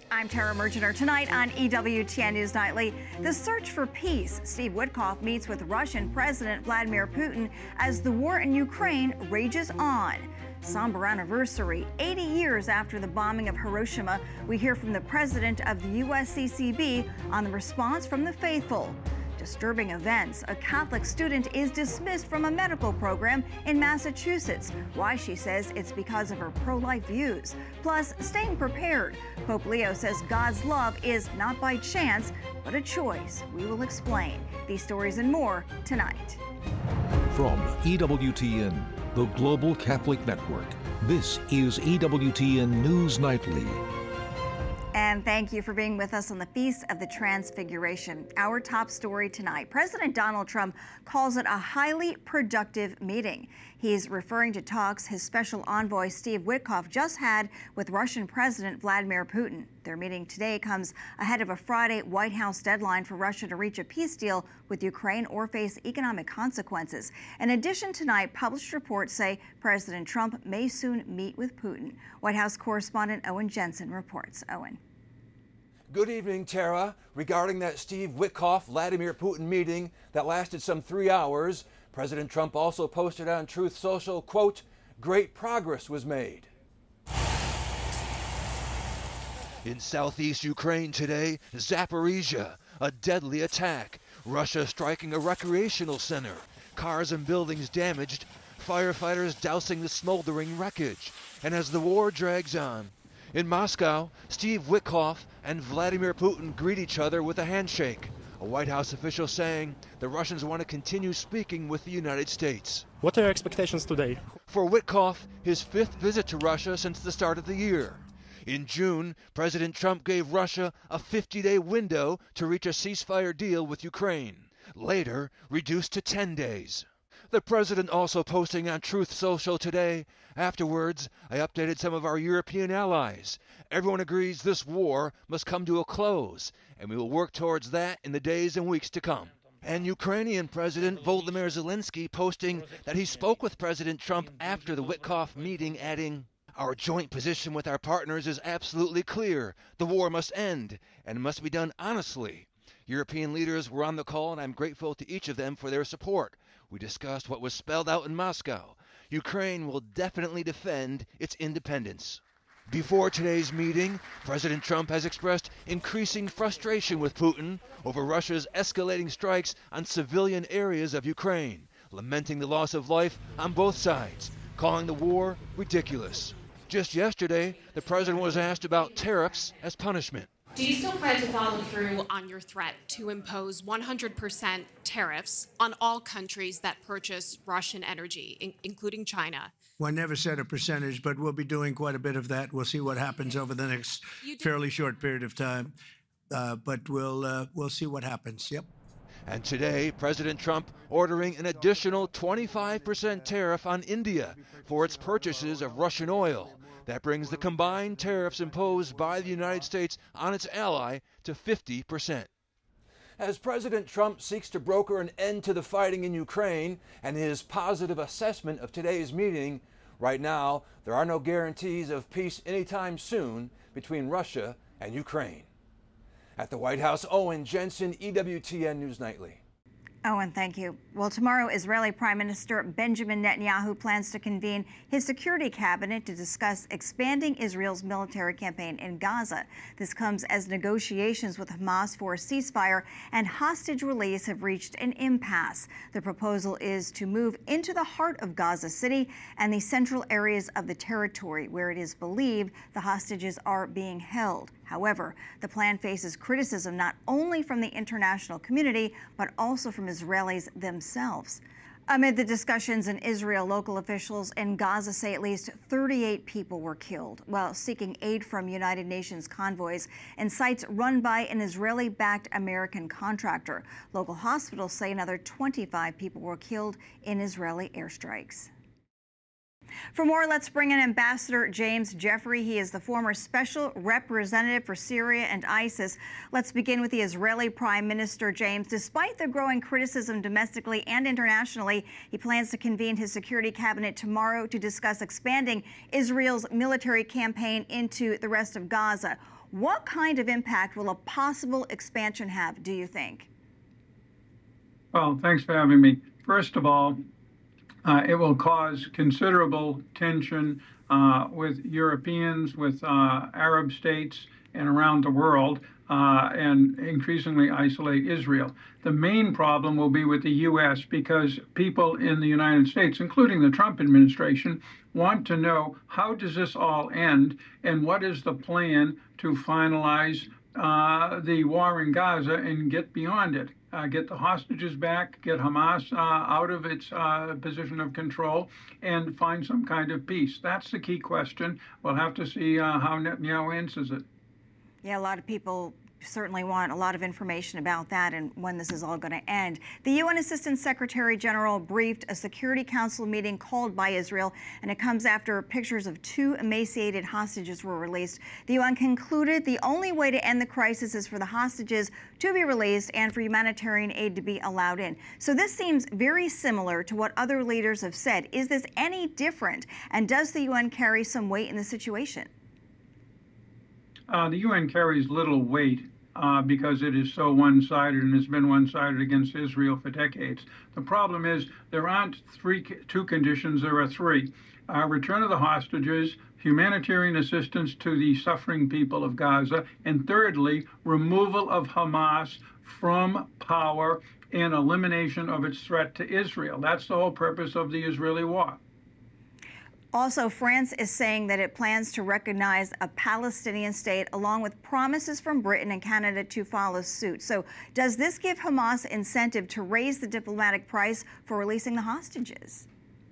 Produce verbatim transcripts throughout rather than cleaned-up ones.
I'm Tara Mergener. Tonight on E W T N News Nightly, the search for peace. Steve Witkoff meets with Russian President Vladimir Putin as the war in Ukraine rages on. Somber anniversary, eighty years after the bombing of Hiroshima. We hear from the president of the U S C C B on the response from the faithful. Disturbing events. A Catholic student is dismissed from a medical program in Massachusetts. Why, she says it's because of her pro-life views. Plus, staying prepared. Pope Leo says God's love is not by chance, but a choice. We will explain these stories and more tonight. From E W T N, the Global Catholic Network, this is E W T N News Nightly. And thank you for being with us on the Feast of the Transfiguration. Our top story tonight, President Donald Trump calls it a highly productive meeting. He's referring to talks his special envoy Steve Witkoff just had with Russian President Vladimir Putin. Their meeting today comes ahead of a Friday White House deadline for Russia to reach a peace deal with Ukraine or face economic consequences. In addition, tonight, published reports say President Trump may soon meet with Putin. White House correspondent Owen Jensen reports. Owen. Good evening, Tara. Regarding that Steve Witkoff-Vladimir Putin meeting that lasted some three hours, President Trump also posted on Truth Social, quote, "Great progress was made." In southeast Ukraine today, Zaporizhia, a deadly attack. Russia striking a recreational center. Cars and buildings damaged. Firefighters dousing the smoldering wreckage. And as the war drags on, in Moscow, Steve Witkoff and Vladimir Putin greet each other with a handshake. A White House official saying the Russians want to continue speaking with the United States. What are your expectations today? For Witkoff, his fifth visit to Russia since the start of the year. In June, President Trump gave Russia a fifty-day window to reach a ceasefire deal with Ukraine. Later, reduced to ten days. The president also posting on Truth Social today. Afterwards, I updated some of our European allies. Everyone agrees this war must come to a close, and we will work towards that in the days and weeks to come. And Ukrainian President Volodymyr Zelensky posting that he spoke with President Trump after the Witkoff meeting, adding, "Our joint position with our partners is absolutely clear. The war must end, and it must be done honestly." European leaders were on the call, and I'm grateful to each of them for their support. We discussed what was spelled out in Moscow. Ukraine will definitely defend its independence. Before today's meeting, President Trump has expressed increasing frustration with Putin over Russia's escalating strikes on civilian areas of Ukraine, lamenting the loss of life on both sides, calling the war ridiculous. Just yesterday, the president was asked about tariffs as punishment. Do you still plan to follow through on your threat to impose one hundred percent tariffs on all countries that purchase Russian energy, in- including China? Well, I never said a percentage, but we'll be doing quite a bit of that. We'll see what happens over the next fairly short period of time, uh, but we'll uh, we'll see what happens. Yep. And today, President Trump ordering an additional twenty-five percent tariff on India for its purchases of Russian oil. That brings the combined tariffs imposed by the United States on its ally to fifty percent. As President Trump seeks to broker an end to the fighting in Ukraine and his positive assessment of today's meeting, right now there are no guarantees of peace anytime soon between Russia and Ukraine. At the White House, Owen Jensen, E W T N News Nightly. Owen, thank you. Well, tomorrow, Israeli Prime Minister Benjamin Netanyahu plans to convene his security cabinet to discuss expanding Israel's military campaign in Gaza. This comes as negotiations with Hamas for a ceasefire and hostage release have reached an impasse. The proposal is to move into the heart of Gaza City and the central areas of the territory where it is believed the hostages are being held. However, the plan faces criticism not only from the international community, but also from Israelis themselves. Amid the discussions in Israel, local officials in Gaza say at least thirty-eight people were killed while seeking aid from United Nations convoys and sites run by an Israeli-backed American contractor. Local hospitals say another twenty-five people were killed in Israeli airstrikes. For more, let's bring in Ambassador James Jeffrey. He is the former special representative for Syria and ISIS. Let's begin with the Israeli Prime Minister. James, despite the growing criticism domestically and internationally, he plans to convene his security cabinet tomorrow to discuss expanding Israel's military campaign into the rest of Gaza. What kind of impact will a possible expansion have, do you think? Well, thanks for having me. First of all, Uh, it will cause considerable tension uh, with Europeans, with uh, Arab states, and around the world, uh, and increasingly isolate Israel. The main problem will be with the U S because people in the United States, including the Trump administration, want to know how does this all end and what is the plan to finalize uh, the war in Gaza and get beyond it. Uh, get the hostages back, get Hamas uh, out of its uh, position of control, and find some kind of peace. That's the key question. We'll have to see uh, how Netanyahu answers it. Yeah, a lot of people certainly want a lot of information about that and when this is all going to end. The U N Assistant Secretary General briefed a Security Council meeting called by Israel, and it comes after pictures of two emaciated hostages were released. The U N concluded the only way to end the crisis is for the hostages to be released and for humanitarian aid to be allowed in. So this seems very similar to what other leaders have said. Is this any different? And does the U N carry some weight in the situation? Uh, the U N carries little weight uh, because it is so one-sided and has been one-sided against Israel for decades. The problem is there aren't three, two conditions, there are three. Uh, return of the hostages, humanitarian assistance to the suffering people of Gaza, and thirdly, removal of Hamas from power and elimination of its threat to Israel. That's the whole purpose of the Israeli war. Also, France is saying that it plans to recognize a Palestinian state along with promises from Britain and Canada to follow suit. So does this give Hamas incentive to raise the diplomatic price for releasing the hostages?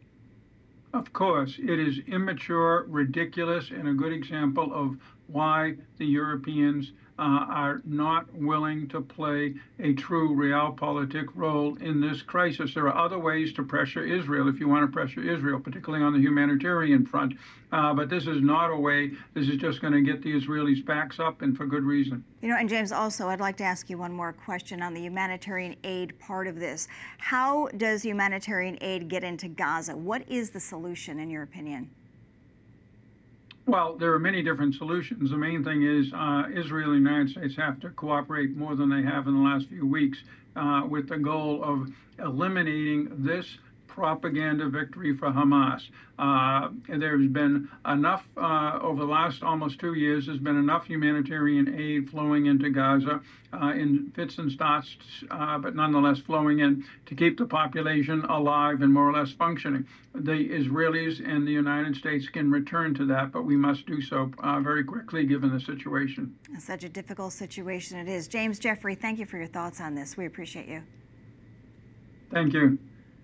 Of course, it is immature, ridiculous, and a good example of why the Europeans uh, are not willing to play a true realpolitik role in this crisis. There are other ways to pressure Israel if you want to pressure Israel, particularly on the humanitarian front. Uh, but this is not a way. This is just going to get the Israelis' backs up, and for good reason. You know, and James, also, I'd like to ask you one more question on the humanitarian aid part of this. How does humanitarian aid get into Gaza? What is the solution, in your opinion? Well, there are many different solutions. The main thing is uh, Israel and the United States have to cooperate more than they have in the last few weeks uh, with the goal of eliminating this propaganda victory for Hamas. Uh, there's been enough, uh, over the last almost two years, there's been enough humanitarian aid flowing into Gaza uh, in fits and starts, uh, but nonetheless flowing in to keep the population alive and more or less functioning. The Israelis and the United States can return to that, but we must do so uh, very quickly given the situation. Such a difficult situation it is. James Jeffrey, thank you for your thoughts on this. We appreciate you. Thank you.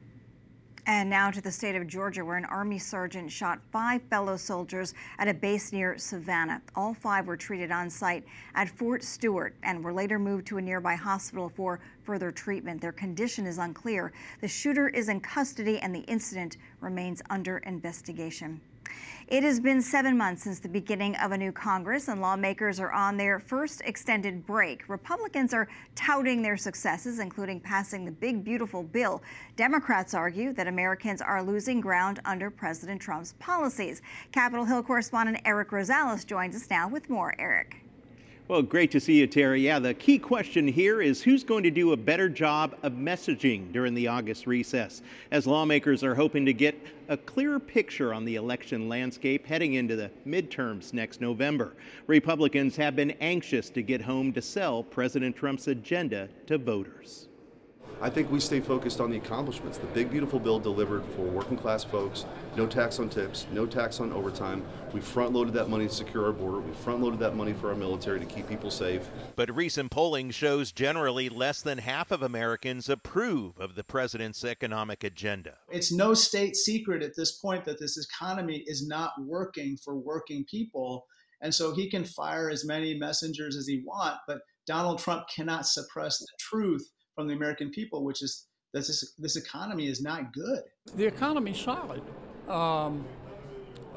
And now to the state of Georgia, where an Army sergeant shot five fellow soldiers at a base near Savannah. All five were treated on site at Fort Stewart and were later moved to a nearby hospital for further treatment. Their condition is unclear. The shooter is in custody and the incident remains under investigation. It has been seven months since the beginning of a new Congress, and lawmakers are on their first extended break. Republicans are touting their successes, including passing the big, beautiful bill. Democrats argue that Americans are losing ground under President Trump's policies. Capitol Hill correspondent Eric Rosales joins us now with more. Eric. Well, great to see you, Terry. Yeah, the key question here is who's going to do a better job of messaging during the August recess, as lawmakers are hoping to get a clearer picture on the election landscape heading into the midterms next November. Republicans have been anxious to get home to sell President Trump's agenda to voters. I think we stay focused on the accomplishments. The big, beautiful bill delivered for working class folks, no tax on tips, no tax on overtime. We front-loaded that money to secure our border. We front-loaded that money for our military to keep people safe. But recent polling shows generally less than half of Americans approve of the president's economic agenda. It's no state secret at this point that this economy is not working for working people. And so he can fire as many messengers as he wants, but Donald Trump cannot suppress the truth from the American people, which is that this, this economy is not good. The economy's solid. Um,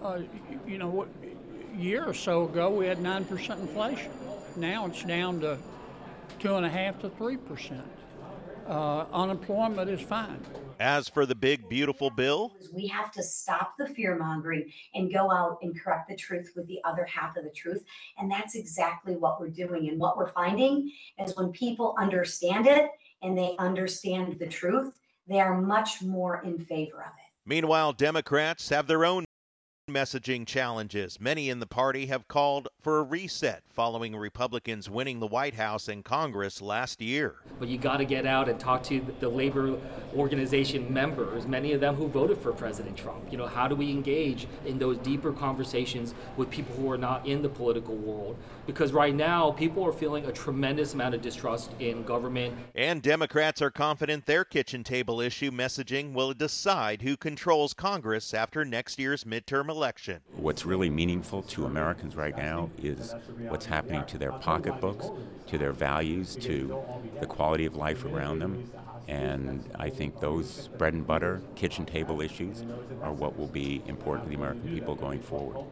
uh, you know, a year or so ago we had nine percent inflation. Now it's down to two and a half to three percent. Uh, unemployment is fine. As for the big, beautiful bill, we have to stop the fear mongering and go out and correct the truth with the other half of the truth. And that's exactly what we're doing. And what we're finding is when people understand it and they understand the truth, they are much more in favor of it. Meanwhile, Democrats have their own messaging challenges. Many in the party have called for a reset following Republicans winning the White House and Congress last year. But you got to get out and talk to the labor organization members, many of them who voted for President Trump. You know, how do we engage in those deeper conversations with people who are not in the political world? Because right now, people are feeling a tremendous amount of distrust in government. And Democrats are confident their kitchen table issue messaging will decide who controls Congress after next year's midterm election. What's really meaningful to Americans right now is what's happening to their pocketbooks, to their values, to the quality of life around them. And I think those bread and butter, kitchen table issues are what will be important to the American people going forward.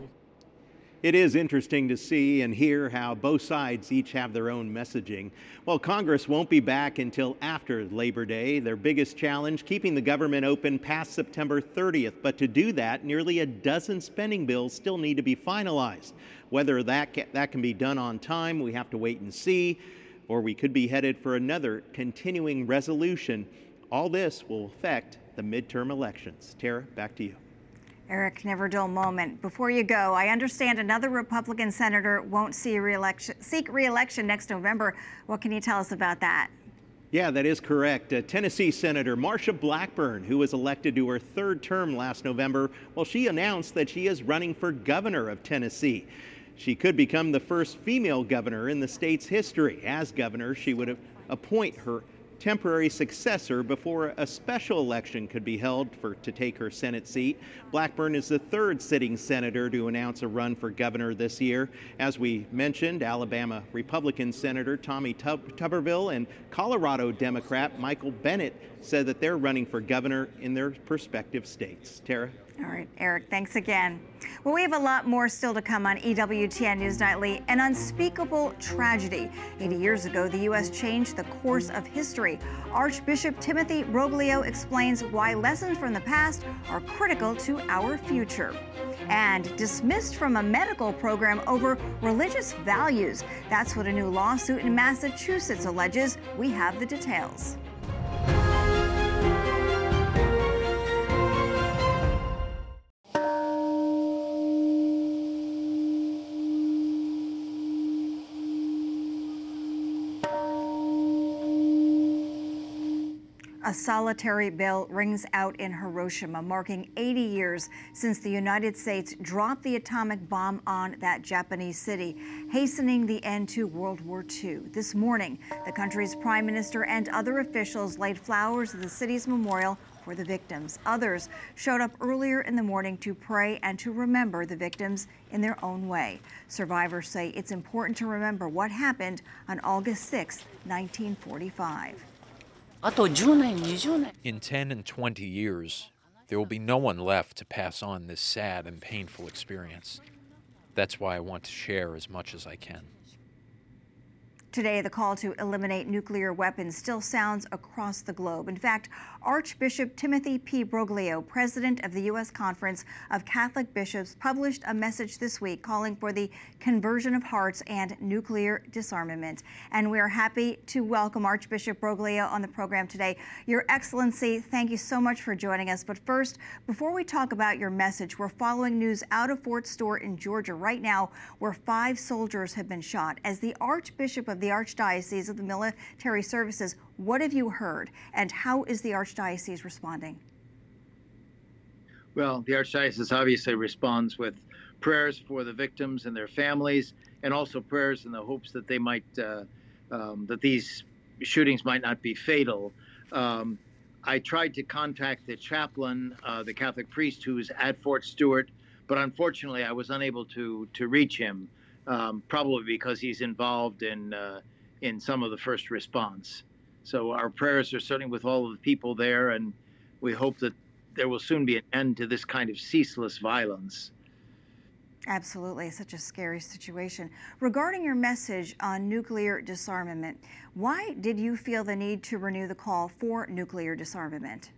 It is interesting to see and hear how both sides each have their own messaging. Well, Congress won't be back until after Labor Day. Their biggest challenge, keeping the government open past September thirtieth. But to do that, nearly a dozen spending bills still need to be finalized. Whether that can, that can be done on time, we have to wait and see. Or we could be headed for another continuing resolution. All this will affect the midterm elections. Tara, back to you. Eric, never dull moment. Before you go, I understand another Republican senator won't see re-election, seek re-election next November. What can you tell us about that? Yeah, that is correct. Uh, Tennessee Senator Marsha Blackburn, who was elected to her third term last November, well, she announced that she is running for governor of Tennessee. She could become the first female governor in the state's history. As governor, she would appoint her temporary successor before a special election could be held for to take her Senate seat. Blackburn is the third sitting senator to announce a run for governor this year. As we mentioned, Alabama Republican Senator Tommy Tub- Tuberville and Colorado Democrat Michael Bennet said that they're running for governor in their respective states. Tara? All right, Eric, thanks again. Well, we have a lot more still to come on E W T N News Nightly. An unspeakable tragedy. eighty years ago, the U S changed the course of history. Archbishop Timothy Broglio explains why lessons from the past are critical to our future. And dismissed from a medical program over religious values. That's what a new lawsuit in Massachusetts alleges. We have the details. A solitary bell rings out in Hiroshima, marking eighty years since the United States dropped the atomic bomb on that Japanese city, hastening the end to World War Two. This morning, the country's prime minister and other officials laid flowers at the city's memorial for the victims. Others showed up earlier in the morning to pray and to remember the victims in their own way. Survivors say it's important to remember what happened on August sixth, nineteen forty-five. In ten and twenty years, there will be no one left to pass on this sad and painful experience. That's why I want to share as much as I can. Today, the call to eliminate nuclear weapons still sounds across the globe. In fact, Archbishop Timothy P. Broglio, president of the U S Conference of Catholic Bishops, published a message this week calling for the conversion of hearts and nuclear disarmament. And we are happy to welcome Archbishop Broglio on the program today. Your Excellency, thank you so much for joining us. But first, before we talk about your message, we're following news out of Fort Stewart in Georgia right now, where five soldiers have been shot. As the Archbishop of the Archdiocese of the Military Services, what have you heard, and how is the Archdiocese responding? Well, the Archdiocese obviously responds with prayers for the victims and their families, and also prayers in the hopes that they might, uh, um, that these shootings might not be fatal. Um, I tried to contact the chaplain, uh, the Catholic priest who's at Fort Stewart, but unfortunately I was unable to to reach him. Um, probably because he's involved in uh, in some of the first response. So our prayers are certainly with all of the people there, and we hope that there will soon be an end to this kind of ceaseless violence. Absolutely, such a scary situation. Regarding your message on nuclear disarmament, why did you feel the need to renew the call for nuclear disarmament?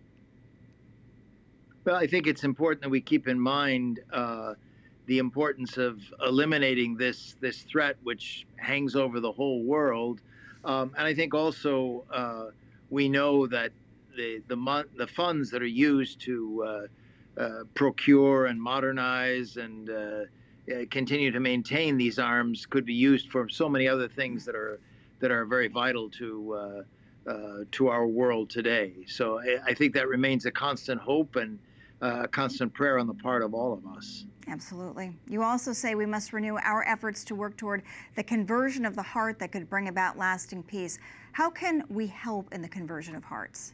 Well, I think it's important that we keep in mind uh, the importance of eliminating this this threat, which hangs over the whole world. Um, and I think also uh, we know that the the, mon- the funds that are used to uh, uh, procure and modernize and uh, uh, continue to maintain these arms could be used for so many other things that are that are very vital to uh, uh, to our world today. So I, I think that remains a constant hope and uh, a constant prayer on the part of all of us. Absolutely. You also say we must renew our efforts to work toward the conversion of the heart that could bring about lasting peace. How can we help in the conversion of hearts?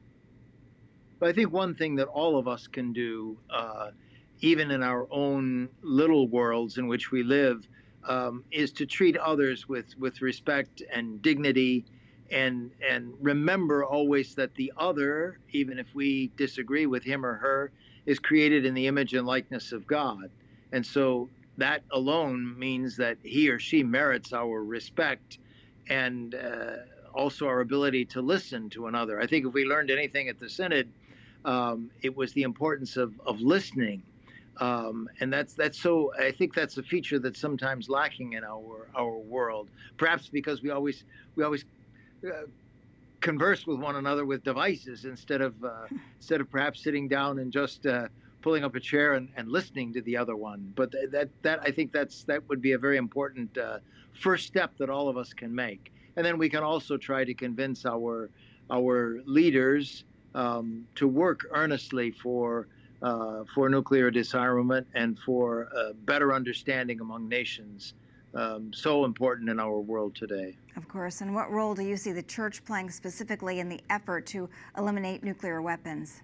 But I think one thing that all of us can do, uh, even in our own little worlds in which we live, um, is to treat others with, with respect and dignity, and and remember always that the other, even if we disagree with him or her, is created in the image and likeness of God. And so that alone means that he or she merits our respect and uh, also our ability to listen to another. I think if we learned anything at the Synod, um, it was the importance of, of listening. Um, and that's that's so, I think that's a feature that's sometimes lacking in our our world, perhaps because we always, we always uh, converse with one another with devices instead of uh, instead of perhaps sitting down and just uh, pulling up a chair and, and listening to the other one. But th- that that I think that's that would be a very important uh, first step that all of us can make. And then we can also try to convince our our leaders um, to work earnestly for uh, for nuclear disarmament and for a better understanding among nations. Um, so important in our world today. Of course. And what role do you see the church playing specifically in the effort to eliminate nuclear weapons?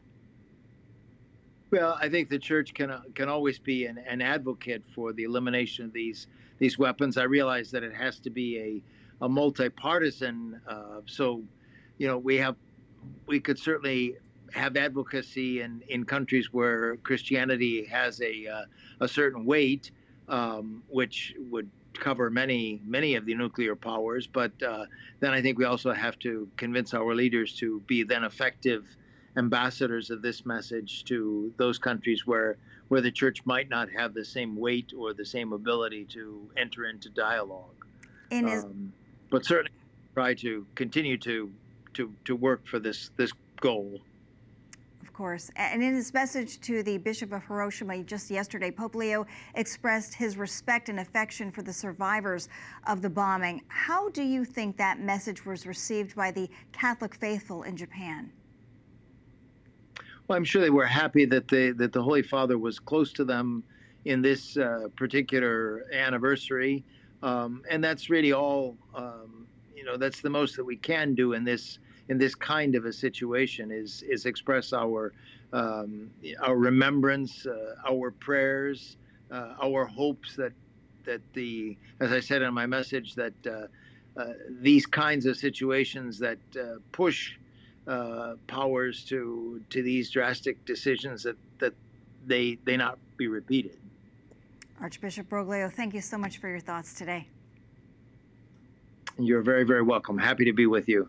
Well, I think the church can uh, can always be an, an advocate for the elimination of these these weapons. I realize that it has to be a a multi-partisan. Uh, so, you know, we have we could certainly have advocacy in, in countries where Christianity has a uh, a certain weight, um, which would cover many, many of the nuclear powers. But uh, then I think we also have to convince our leaders to be then effective ambassadors of this message to those countries where where the church might not have the same weight or the same ability to enter into dialogue. And is- um, but certainly try to continue to to to work for this this goal. Of course. And in his message to the Bishop of Hiroshima just yesterday, Pope Leo expressed his respect and affection for the survivors of the bombing. How do you think that message was received by the Catholic faithful in Japan? Well, I'm sure they were happy that the that the Holy Father was close to them in this uh, particular anniversary, um, and that's really all. Um, you know, that's the most that we can do in this. in this kind of a situation is is express our um, our remembrance, uh, our prayers, uh, our hopes that that the, as I said in my message, that uh, uh, these kinds of situations that uh, push uh, powers to to these drastic decisions that that they they not be repeated. Archbishop Broglio, thank you so much for your thoughts today. You're very, very welcome. Happy to be with you.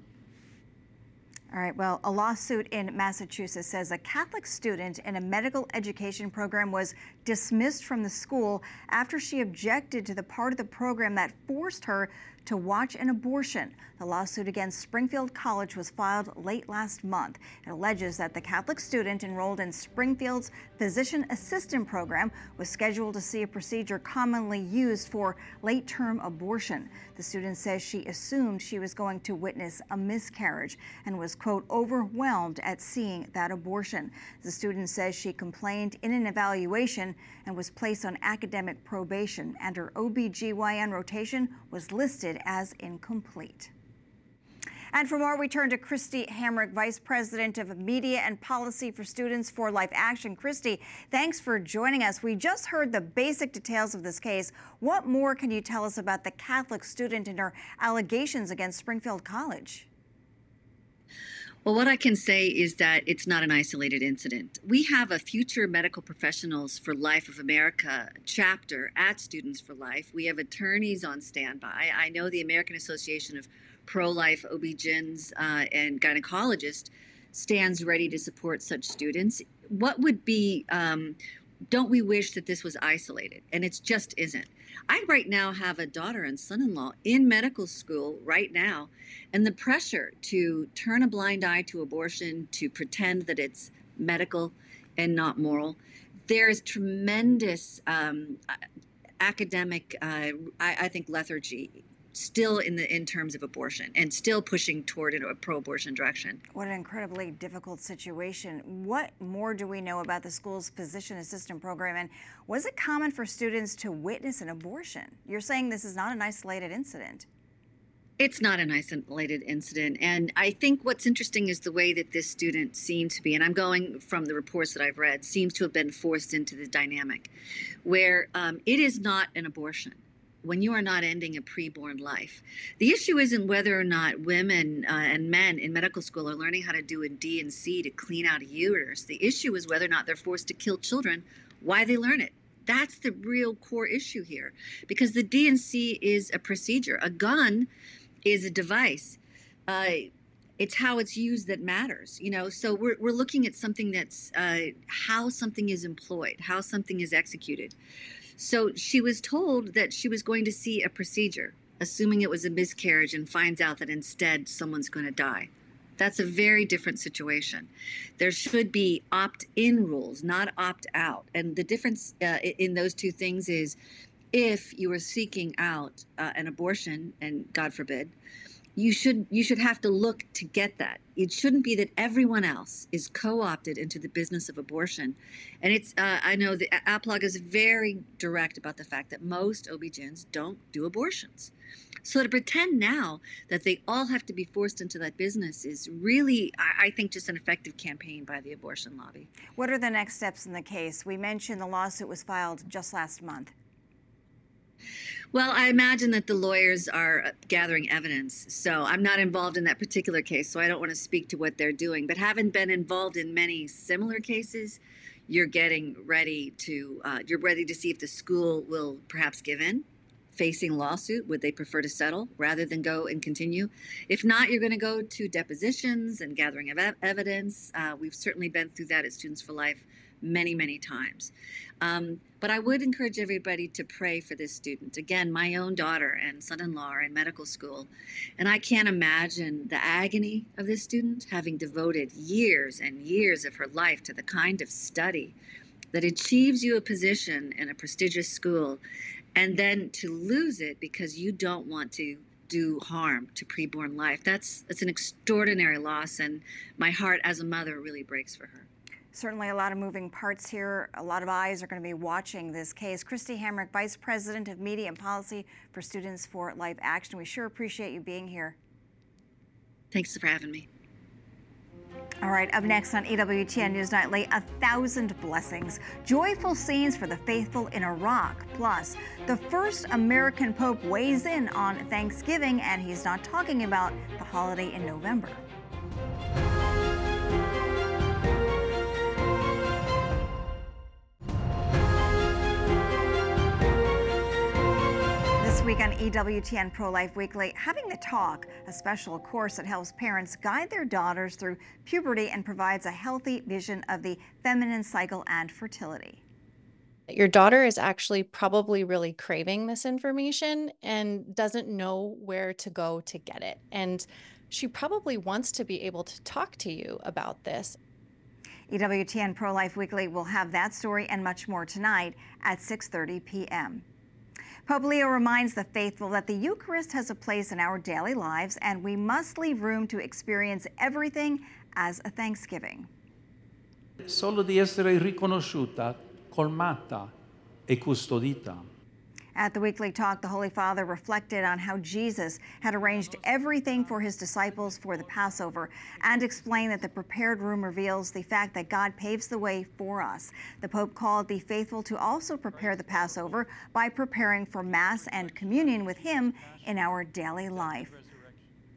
All right, well, a lawsuit in Massachusetts says a Catholic student in a medical education program was dismissed from the school after she objected to the part of the program that forced her to watch an abortion. The lawsuit against Springfield College was filed late last month. It alleges that the Catholic student enrolled in Springfield's physician assistant program was scheduled to see a procedure commonly used for late-term abortion. The student says she assumed she was going to witness a miscarriage and was, quote, overwhelmed at seeing that abortion. The student says she complained in an evaluation and was placed on academic probation, and her O B G Y N rotation was listed as incomplete. And for more, we turn to Christy Hamrick, Vice President of Media and Policy for Students for Life Action. Christy, thanks for joining us. We just heard the basic details of this case. What more can you tell us about the Catholic student and her allegations against Springfield College? Well, what I can say is that it's not an isolated incident. We have a Future Medical Professionals for Life of America chapter at Students for Life. We have attorneys on standby. I know the American Association of Pro-Life O B G Y Ns uh, and Gynecologists stands ready to support such students. What would be, um, don't we wish that this was isolated? And it just isn't. I right now have a daughter and son-in-law in medical school right now, and the pressure to turn a blind eye to abortion, to pretend that it's medical and not moral. There's tremendous um, academic, uh, I, I think, lethargy still in the in terms of abortion, and still pushing toward a pro-abortion direction. What an incredibly difficult situation. What more do we know about the school's physician assistant program, and was it common for students to witness an abortion? You're saying this is not an isolated incident. It's not an isolated incident, and I think what's interesting is the way that this student seemed to be, and I'm going from the reports that I've read, seems to have been forced into the dynamic where um, it is not an abortion when you are not ending a preborn life. The issue isn't whether or not women uh, and men in medical school are learning how to do a D and C to clean out a uterus. The issue is whether or not they're forced to kill children, why they learn it. That's the real core issue here, because the D and C is a procedure. A gun is a device. Uh, it's how it's used that matters, you know. So we're we're looking at something that's uh, how something is employed, how something is executed. So she was told that she was going to see a procedure, assuming it was a miscarriage, and finds out that instead someone's going to die. That's a very different situation. There should be opt-in rules, not opt-out. And the difference uh, in those two things is if you are seeking out uh, an abortion, and God forbid, you should you should have to look to get that. It shouldn't be that everyone else is co-opted into the business of abortion. And it's uh, I know the APLOG is very direct about the fact that most O B G Y Ns don't do abortions. So to pretend now that they all have to be forced into that business is really, I, I think, just an effective campaign by the abortion lobby. What are the next steps in the case? We mentioned the lawsuit was filed just last month. Well, I imagine that the lawyers are gathering evidence. So I'm not involved in that particular case, so I don't want to speak to what they're doing. But having been involved in many similar cases, you're getting ready to, uh, you're ready to see if the school will perhaps give in, facing lawsuit. Would they prefer to settle rather than go and continue? If not, you're going to go to depositions and gathering of evidence. Uh, we've certainly been through that at Students for Life many, many times. Um, but I would encourage everybody to pray for this student. Again, my own daughter and son-in-law are in medical school, and I can't imagine the agony of this student, having devoted years and years of her life to the kind of study that achieves you a position in a prestigious school, and then to lose it because you don't want to do harm to preborn life. That's, that's an extraordinary loss, and my heart as a mother really breaks for her. Certainly a lot of moving parts here. A lot of eyes are going to be watching this case. Christy Hamrick, Vice President of Media and Policy for Students for Life Action. We sure appreciate you being here. Thanks for having me. All right, up next on E W T N News Nightly, a thousand blessings. Joyful scenes for the faithful in Iraq. Plus, the first American Pope weighs in on Thanksgiving, and he's not talking about the holiday in November. This week on E W T N Pro-Life Weekly, Having the Talk, a special course that helps parents guide their daughters through puberty and provides a healthy vision of the feminine cycle and fertility. Your daughter is actually probably really craving this information and doesn't know where to go to get it. And she probably wants to be able to talk to you about this. E W T N Pro-Life Weekly will have that story and much more tonight at six thirty p m Pope Leo reminds the faithful that the Eucharist has a place in our daily lives, and we must leave room to experience everything as a thanksgiving. Solo di essere riconosciuta, colmata e custodita. At the weekly talk, the Holy Father reflected on how Jesus had arranged everything for his disciples for the Passover and explained that the prepared room reveals the fact that God paves the way for us. The Pope called the faithful to also prepare the Passover by preparing for Mass and communion with him in our daily life.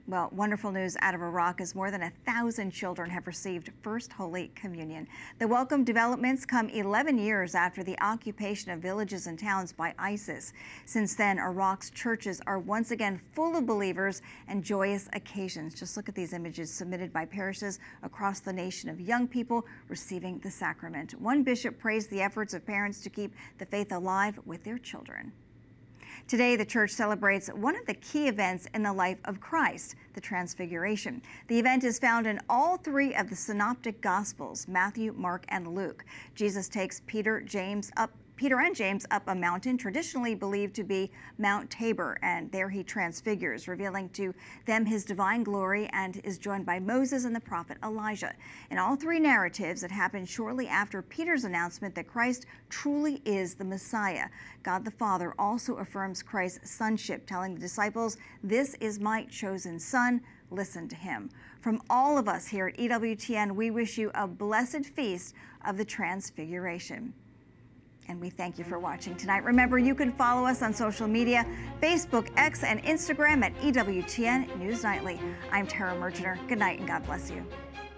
Well, wonderful news out of Iraq as more than a thousand children have received First Holy Communion. The welcome developments come eleven years after the occupation of villages and towns by ISIS. Since then, Iraq's churches are once again full of believers and joyous occasions. Just look at these images submitted by parishes across the nation of young people receiving the sacrament. One bishop praised the efforts of parents to keep the faith alive with their children. Today, the church celebrates one of the key events in the life of Christ, the Transfiguration. The event is found in all three of the synoptic Gospels, Matthew, Mark, and Luke. Jesus takes Peter, James up Peter and James up a mountain traditionally believed to be Mount Tabor, and there he transfigures, revealing to them his divine glory, and is joined by Moses and the prophet Elijah. In all three narratives, it happened shortly after Peter's announcement that Christ truly is the Messiah. God the Father also affirms Christ's sonship, telling the disciples, "This is my chosen son, listen to him." From all of us here at E W T N, we wish you a blessed feast of the Transfiguration. And we thank you for watching tonight. Remember, you can follow us on social media, Facebook, X, and Instagram at E W T N News Nightly. I'm Tara Mergener. Good night and God bless you.